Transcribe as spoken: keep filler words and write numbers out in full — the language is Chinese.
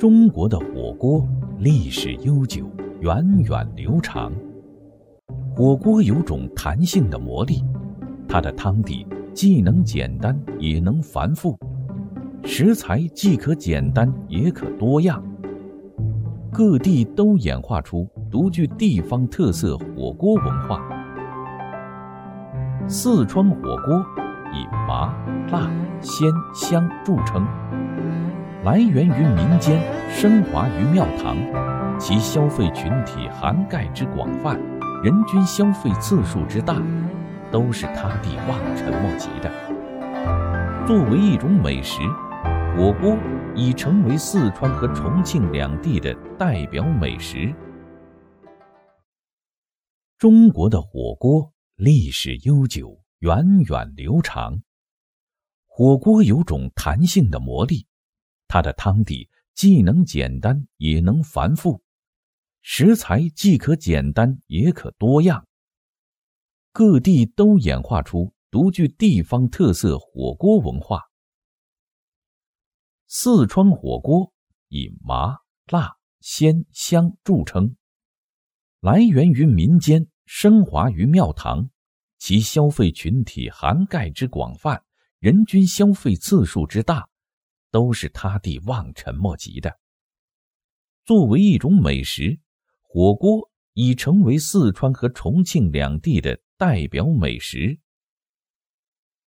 中国的火锅历史悠久，源远流长。火锅有种弹性的魔力，它的汤底既能简单也能繁复，食材既可简单也可多样。各地都演化出独具地方特色火锅文化。四川火锅以麻、辣、鲜、香著称，来源于民间，升华于庙堂，其消费群体涵盖之广泛，人均消费次数之大，都是他地望尘莫及的。作为一种美食，火锅已成为四川和重庆两地的代表美食。中国的火锅历史悠久，源远流长。火锅有种弹性的魔力，它的汤底既能简单也能繁复，食材既可简单也可多样。各地都演化出独具地方特色火锅文化。四川火锅以麻、辣、鲜、香著称，来源于民间，升华于庙堂，其消费群体涵盖之广泛，人均消费次数之大，都是他地望尘莫及的。作为一种美食，火锅已成为四川和重庆两地的代表美食。